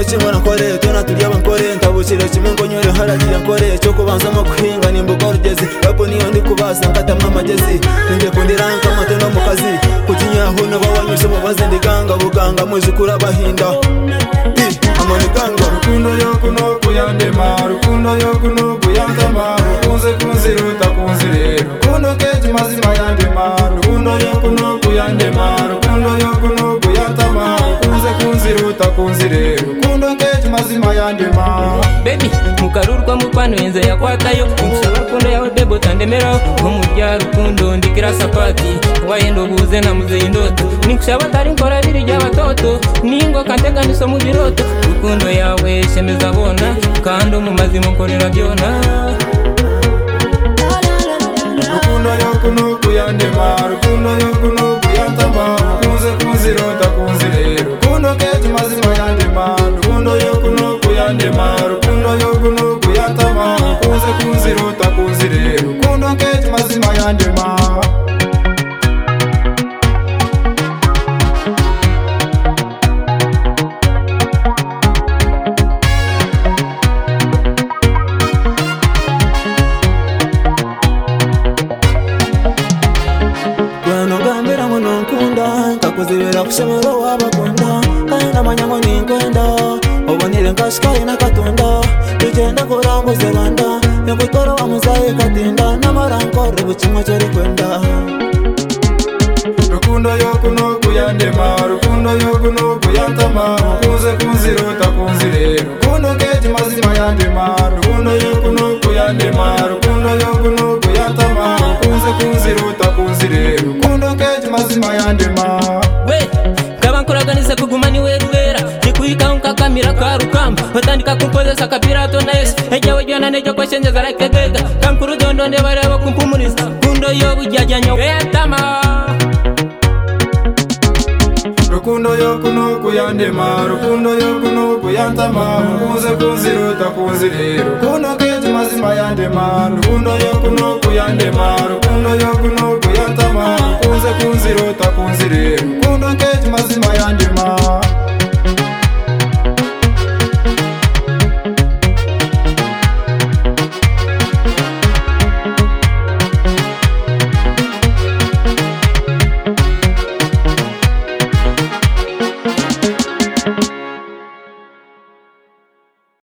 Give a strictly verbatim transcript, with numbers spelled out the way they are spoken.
kimwe nakore tona turya bankore ntabukire kimwe ngo nyore haragiye nkore cyo kubanza mo kuhinga nimbuga rugezi hapo niyo ndi kubaza nkatamwa amagezi ninge kundiranka amato no mu kazi kukinyaho nabo wanyuze mu bazindi ganga buganga muzi kurabahinda amani ganga rukundo yo kuno kuyandema rukundo yo kuno kuyandama kunze kunziruta kunzire rukundo keje mazima yandema rukundo yo kuno kuyandema rukundo yo kuno kuyandama kunze kunziruta kunzire rukundo keje mazima yandema baby mukarurwa mukwano yenze yakwatayo umusaba rukundo yawe bebo tandemera umujya rukundo ndikira sapati wayendo buze na muzeyi ndoto nikushaba tari nkora biri ry'abatoto ningo kanteganiso mu biroto rukundo yawe shemeza bona kandi mu mazimo korera byona rukundo yo kuno kuyandema rukundo yo kuno kuyandama kunze kunzirota kunzire rukundo keje mazima yandema rukundo yo kuno kuyandema rukundo yo kuno kuyandama kunze kunzirota kunzire rukundo keje mazima yandema kuzibera kushemera wabakunda kandi amanyango ninkwenda ubonire nkashikaye nakatunda tugenda kurambuze rwanda nyakutoro wa muzaye katinda n'amarankore bukimwe cyari kwenda rukundo yo kuno kuyandema rukundo yo kuno kuyandama kunze kunziruta kunzire rukundo keje mazima yandema rukundo yo kuno kuyandema rukundo yo kuno kuyandama kunze kunziruta kunzire rukundo keje mazima yandema kuraganiza kuguma ni werubera kikuika unkakamira karukamba batandika kumkozesa kapirato na yesu ejawe jona nejo kweshenjeza rakegega kankuru dondo nde bareba kumpumuriza kundo yo bujyajanyo etama rukundo yo kuno kuyandema rukundo yo kuno kuyandama kunze kunziruta kunzire rukundo keje mazima yandema rukundo yo kuno kuyandema rukundo yo kuno kuyandama kunze kunziruta kunzire